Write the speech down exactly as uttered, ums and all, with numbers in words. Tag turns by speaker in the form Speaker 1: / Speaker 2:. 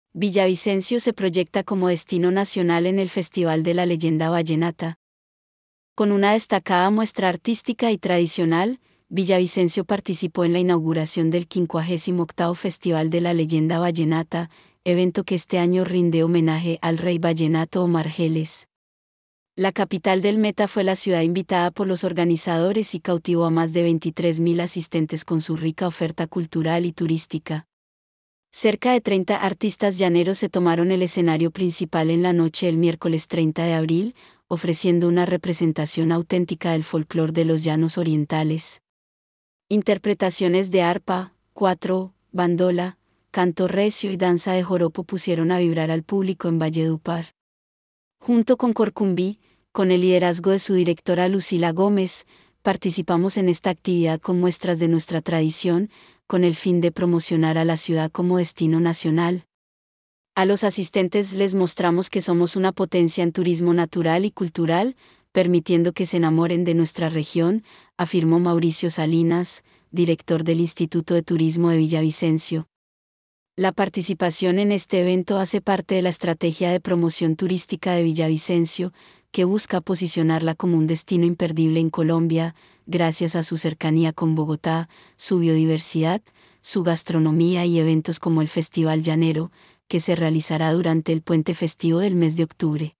Speaker 1: Villavicencio se proyecta como destino nacional en el Festival de la Leyenda Vallenata. Con una destacada muestra artística y tradicional, Villavicencio participó en la inauguración del quincuagésimo octavo Festival de la Leyenda Vallenata, evento que este año rinde homenaje al rey vallenato Omar Geles. La capital del Meta fue la ciudad invitada por los organizadores y cautivó a más de veintitrés mil asistentes con su rica oferta cultural y turística. Cerca de treinta artistas llaneros se tomaron el escenario principal en la noche del miércoles treinta de abril, ofreciendo una representación auténtica del folclore de los llanos orientales. Interpretaciones de arpa, cuatro, bandola, canto recio y danza de joropo pusieron a vibrar al público en Valledupar. Junto con Corcumbí, con el liderazgo de su directora Lucila Gómez, participamos en esta actividad con muestras de nuestra tradición, con el fin de promocionar a la ciudad como destino nacional. A los asistentes les mostramos que somos una potencia en turismo natural y cultural, permitiendo que se enamoren de nuestra región, afirmó Mauricio Salinas, director del Instituto de Turismo de Villavicencio. La participación en este evento hace parte de la estrategia de promoción turística de Villavicencio, que busca posicionarla como un destino imperdible en Colombia, gracias a su cercanía con Bogotá, su biodiversidad, su gastronomía y eventos como el Festival Llanero, que se realizará durante el puente festivo del mes de octubre.